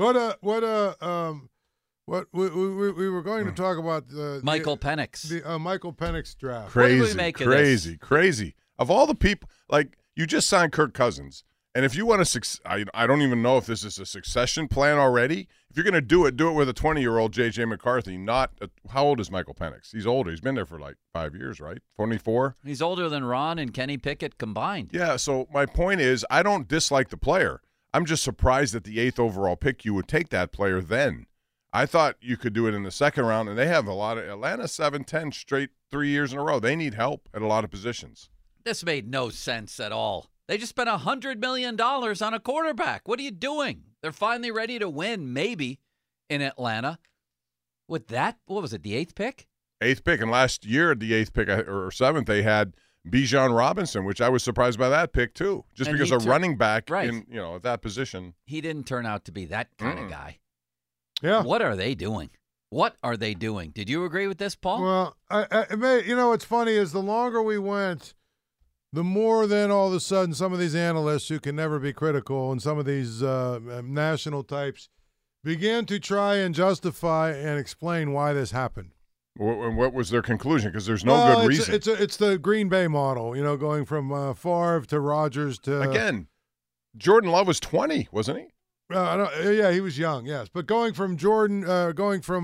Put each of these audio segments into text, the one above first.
What we were going to talk about Michael Penix. The Michael Penix draft. What do we make of this? Crazy. Of all the people, like, you just signed Kirk Cousins. And if you want to, I don't even know if this is a succession plan already. If you're going to do it with a 20-year-old J.J. McCarthy. How old is Michael Penix? He's older. He's been there for like 5 years, right? 24? He's older than Ron and Kenny Pickett combined. Yeah, so my point is, I don't dislike the player. I'm just surprised that the 8th overall pick, you would take that player then. I thought you could do it in the second round, and they have a lot of Atlanta 7-10 straight 3 years in a row. They need help at a lot of positions. This made no sense at all. They just spent $100 million on a quarterback. What are you doing? They're finally ready to win, maybe, in Atlanta. With that, what was it, the 8th pick? 8th pick, and last year at the 8th pick, or 7th, they had Bijan Robinson, which I was surprised by that pick too, just And because a running back right. at that position. He didn't turn out to be that kind of guy. Yeah. What are they doing? What are they doing? Did you agree with this, Paul? Well, what's funny is the longer we went, the more then all of a sudden some of these analysts who can never be critical and some of these national types began to try and justify and explain why this happened. What was their conclusion? Because there's no good reason. It's the Green Bay model, going from Favre to Rodgers to again. Jordan Love was 20, wasn't he? Yeah, he was young. Yes, but going from Favre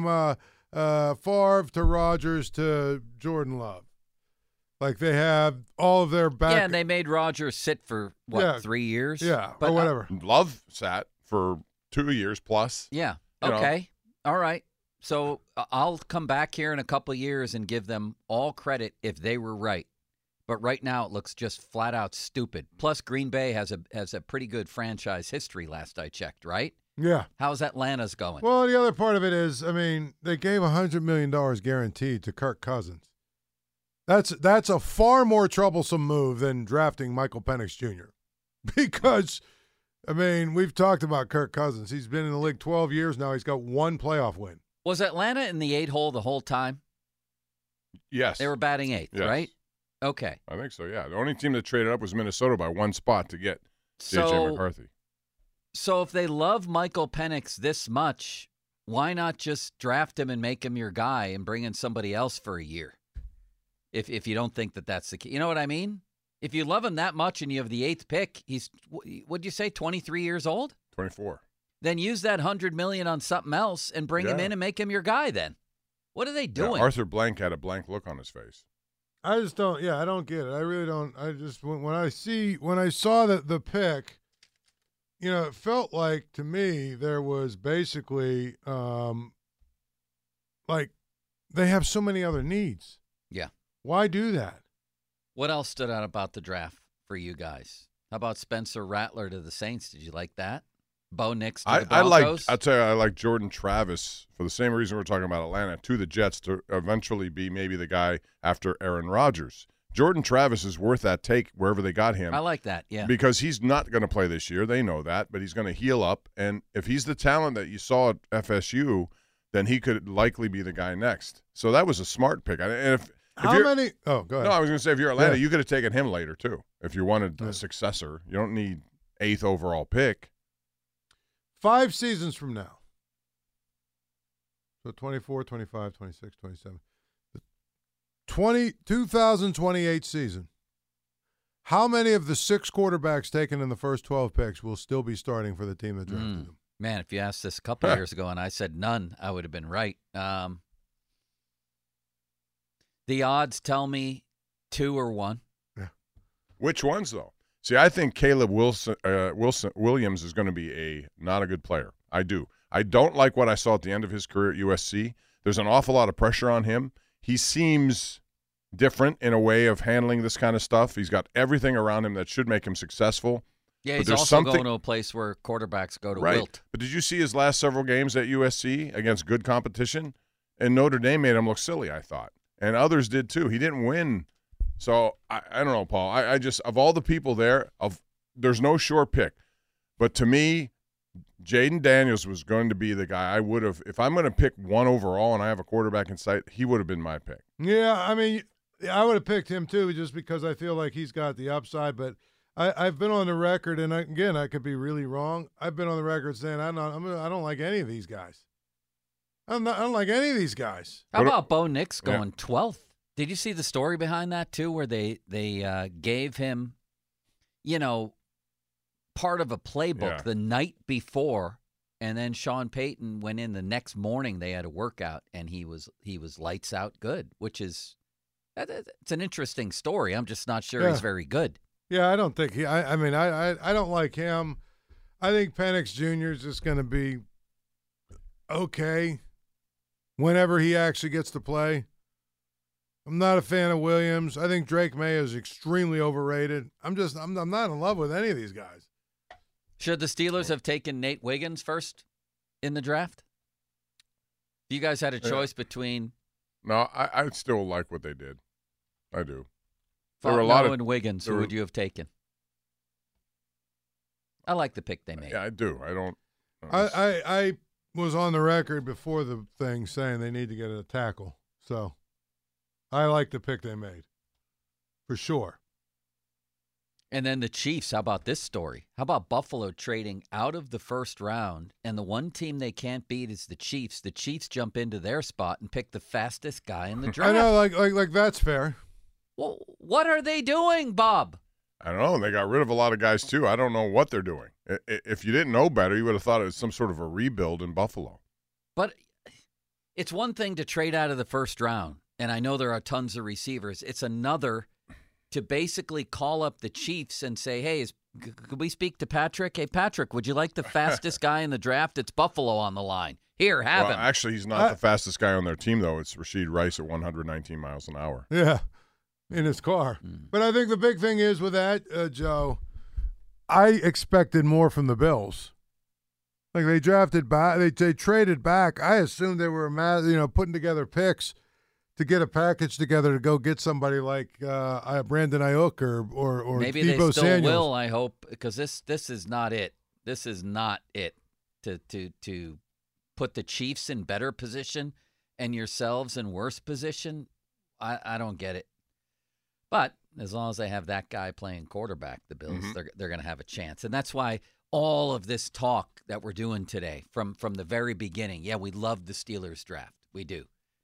to Rodgers to Jordan Love, like they have all of their back. Yeah, and they made Rodgers sit for 3 years. Yeah, but or whatever. Love sat for 2 years plus. Yeah. Okay. All right. So I'll come back here in a couple of years and give them all credit if they were right. But right now it looks just flat out stupid. Plus, Green Bay has a pretty good franchise history last I checked, right? Yeah. How's Atlanta's going? Well, the other part of it is, they gave $100 million guaranteed to Kirk Cousins. That's a far more troublesome move than drafting Michael Penix Jr. Because, we've talked about Kirk Cousins. He's been in the league 12 years now. He's got one playoff win. Was Atlanta in the 8 hole the whole time? Yes. They were batting 8th, yes. right? Okay. I think so, yeah. The only team that traded up was Minnesota by one spot to get J.J. McCarthy. So if they love Michael Penix this much, why not just draft him and make him your guy and bring in somebody else for a year? If you don't think that's the key. You know what I mean? If you love him that much and you have the 8th pick, he's, what'd you say, 23 years old? 24. Then use that $100 million on something else and bring him in and make him your guy then. What are they doing? Yeah, Arthur Blank had a blank look on his face. I just don't. Yeah, I don't get it. I really don't. I just when I saw the pick, it felt like to me there was basically like they have so many other needs. Yeah. Why do that? What else stood out about the draft for you guys? How about Spencer Rattler to the Saints? Did you like that? Bo Nix to the Broncos? I'll tell you, I like Jordan Travis for the same reason we're talking about Atlanta, to the Jets to eventually be maybe the guy after Aaron Rodgers. Jordan Travis is worth that take wherever they got him. I like that, yeah. Because he's not going to play this year. They know that, but he's going to heal up. And if he's the talent that you saw at FSU, then he could likely be the guy next. So that was a smart pick. And if How many? Oh, go ahead. No, I was going to say if you're Atlanta, you could have taken him later too. If you wanted a successor, you don't need 8th overall pick. 5 seasons from now. So 24, 25, 26, 27. The 2028 season. How many of the 6 quarterbacks taken in the first 12 picks will still be starting for the team that drafted them? Man, if you asked this a couple of years ago and I said none, I would have been right. The odds tell me 2 or 1. Yeah. Which ones, though? See, I think Caleb Williams is going to be not a good player. I do. I don't like what I saw at the end of his career at USC. There's an awful lot of pressure on him. He seems different in a way of handling this kind of stuff. He's got everything around him that should make him successful. Yeah, he's also going to a place where quarterbacks go to wilt. But did you see his last several games at USC against good competition? And Notre Dame made him look silly, I thought. And others did too. He didn't win. So, I don't know, Paul. I just, of all the people there, there's no sure pick. But to me, Jaden Daniels was going to be the guy I would have, if I'm going to pick 1 overall and I have a quarterback in sight, he would have been my pick. Yeah, I would have picked him too just because I feel like he's got the upside. But I've been on the record, and I could be really wrong. I've been on the record saying I don't like any of these guys. I don't like any of these guys. How about Bo Nix going 12th? Did you see the story behind that too, where they gave him, part of a playbook the night before, and then Sean Payton went in the next morning. They had a workout, and he was lights out good, which is it's an interesting story. I'm just not sure he's very good. Yeah, I don't think he. I mean, I don't like him. I think Penix Jr. is just going to be okay whenever he actually gets to play. I'm not a fan of Williams. I think Drake May is extremely overrated. I'm not in love with any of these guys. Should the Steelers have taken Nate Wiggins first in the draft? You guys had a choice between. No, I still like what they did. I do. There were a lot of Wiggins. Who would you have taken? I like the pick they made. Yeah, I do. I don't. I was on the record before the thing saying they need to get a tackle. So I like the pick they made for sure. And then the Chiefs, how about this story? How about Buffalo trading out of the first round, and the one team they can't beat is the Chiefs. The Chiefs jump into their spot and pick the fastest guy in the draft. I know, like that's fair. Well, what are they doing, Bob? I don't know. They got rid of a lot of guys, too. I don't know what they're doing. If you didn't know better, you would have thought it was some sort of a rebuild in Buffalo. But it's one thing to trade out of the first round, and I know there are tons of receivers. It's another to basically call up the Chiefs and say, hey, could we speak to Patrick? Hey, Patrick, would you like the fastest guy in the draft? It's Buffalo on the line. Here, have him. Actually, he's not the fastest guy on their team, though. It's Rashid Rice at 119 miles an hour. Yeah. In his car. But I think the big thing is with that, Joe, I expected more from the Bills. Like they drafted back, they traded back. I assumed they were, putting together picks to get a package together to go get somebody like Brandon Ayuk or maybe Deebo they still Samuels. will. I hope, because this is not it. This is not it to put the Chiefs in better position and yourselves in worse position. I don't get it. But as long as they have that guy playing quarterback, the Bills, they're going to have a chance. And that's why all of this talk that we're doing today from the very beginning, we love the Steelers draft. We do.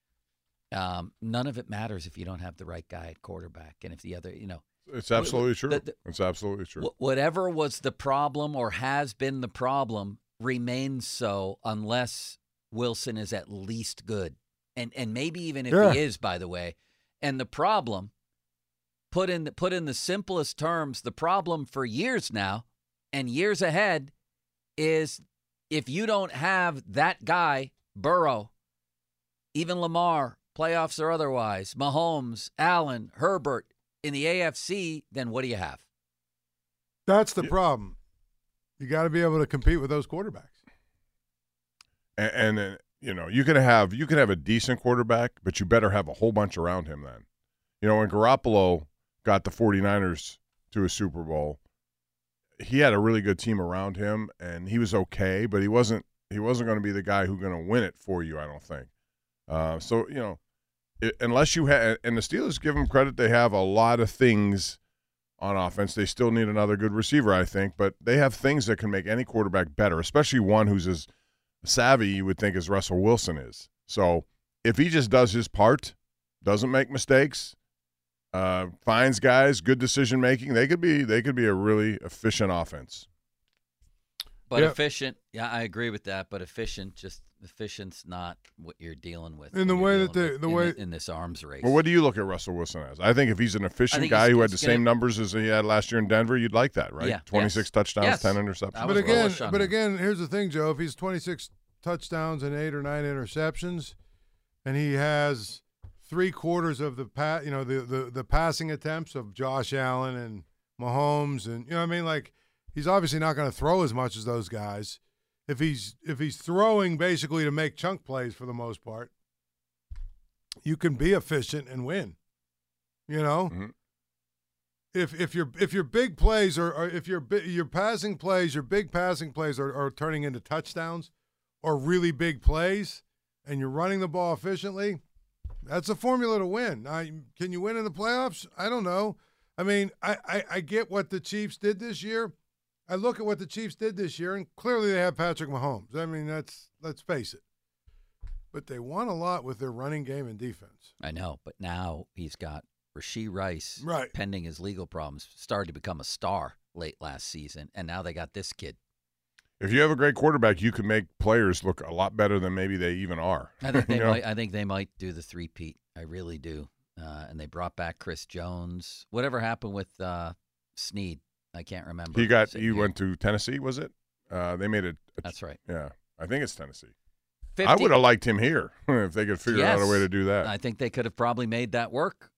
None of it matters if you don't have the right guy at quarterback. And if the other, It's absolutely true. It's absolutely true. Whatever was the problem or has been the problem remains so unless Wilson is at least good. And maybe even if he is, by the way. And the problem, put in the simplest terms, the problem for years now and years ahead is if you don't have that guy, Burrow, even Lamar, playoffs or otherwise, Mahomes, Allen, Herbert in the AFC, then what do you have? That's the problem. You got to be able to compete with those quarterbacks. And you can have a decent quarterback, but you better have a whole bunch around him then. When Garoppolo got the 49ers to a Super Bowl, he had a really good team around him, and he was okay, but he wasn't going to be the guy who's going to win it for you, I don't think. Unless you have – and the Steelers, give them credit, they have a lot of things on offense. They still need another good receiver, I think, but they have things that can make any quarterback better, especially one who's as savvy, you would think, as Russell Wilson is. So if he just does his part, doesn't make mistakes – finds guys, good decision making. They could be a really efficient offense. But efficient, I agree with that. But efficient's not what you're dealing with. In the way that in this arms race. Well, what do you look at Russell Wilson as? I think if he's an efficient guy who had the same numbers as he had last year in Denver, you'd like that, right? Yeah, 26 touchdowns, 10 interceptions. But again, here's the thing, Joe. If he's 26 touchdowns and 8 or 9 interceptions, and he has 3/4 of the passing attempts of Josh Allen and Mahomes, and he's obviously not going to throw as much as those guys. If he's throwing basically to make chunk plays for the most part, you can be efficient and win. Mm-hmm. If your big plays or if your passing plays, your big passing plays are turning into touchdowns or really big plays, and you're running the ball efficiently. That's a formula to win. Can you win in the playoffs? I don't know. I mean, I get what the Chiefs did this year. I look at what the Chiefs did this year, and clearly they have Patrick Mahomes. I mean, let's face it. But they won a lot with their running game and defense. I know, but now he's got Rashee Rice, Right. pending his legal problems, started to become a star late last season, and now they got this kid. If you have a great quarterback, you can make players look a lot better than maybe they even are. I think they You know? might. I think they might do the three-peat. I really do. And they brought back Chris Jones. Whatever happened with Snead? I can't remember. He went to Tennessee, was it? They made it. That's right. Yeah, I think it's Tennessee. 50, I would have liked him here if they could figure out a way to do that. I think they could have probably made that work.